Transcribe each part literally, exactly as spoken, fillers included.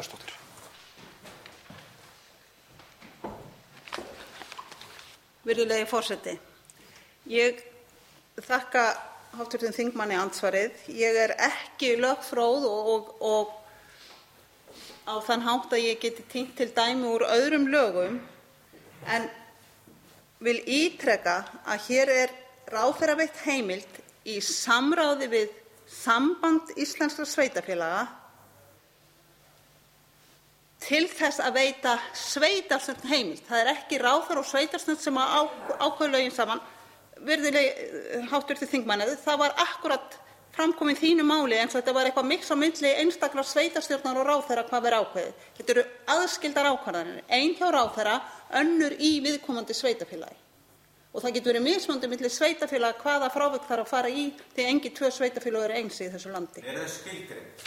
Gunnarsdóttir. Virðulegi forseti. Ég þakka háttvirtum þingmanni andsvarið. Ég er ekki lögfróð og, og, og á þann hátt að ég geti tínt til dæmi úr öðrum lögum, en vil ítreka að hér er ráðherra veitt heimild í samráði við Samband íslenskra sveitarfélaga til þess að veita sveitarstjórn heimild. Það er ekki ráðherra og sveitarstjórn sem á, ákveða lögin saman. Virðulegi háttvirtur þingmaður, það var akkúrat framkomin þínu máli eins og þetta var eitthvað mix á milli einstakra sveitarstjórnar og ráðherra hvað verið ákveðið. Þetta eru aðskildar ákvarðanir, ein hjá ráðherra, önnur í viðkomandi sveitarfélagi. Og það getur verið mismunandi milli sveitarfélaga hvaða frávik þarf að fara í því engin tvö sveitarfélög eru eins í þessu landi. Er það skilgreind?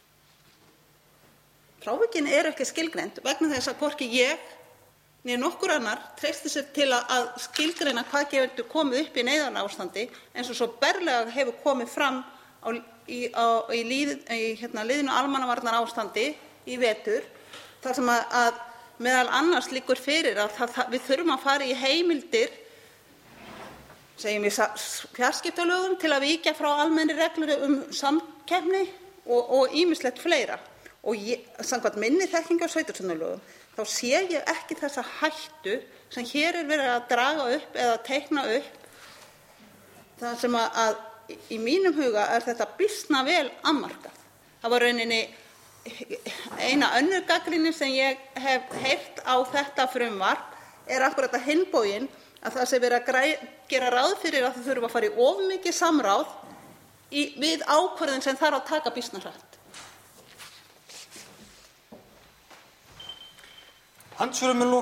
Frávikin eru ekki skilgreind vegna þess að hvorki ég né nokkur annar treysti sér til að, að skilgreina hvað getur komið upp í neyðarástandi eins og svo berlega hefur komið fram á, í, á, í, líð, í hérna, liðinu almannavarnaástandi í vetur, þar sem að, að meðal annars liggur fyrir að það, það, við þurfum að fara í heimildir, segjum við fjarskiptalögum, til að víkja frá almennri reglur um samkeppni og ýmislegt fleira. Og ég, samkvæmt minni þekkingu á sveitarstjórnarlögum, þá sé ég ekki þessa hættu sem hér er verið að draga upp eða teikna upp. Það sem að, að í mínum huga er þetta býsna vel afmarkað. Það var rauninni eina önnur gagnrýni sem ég hef heyrt á þetta frumvarp er akkúrat að hinn bóginn að það sé verið að græ, gera ráð fyrir að þau þurfa að fara í of mikið samráð í, við ákvörðun sem þarf að taka býsna hratt. Andsvörum er lokið.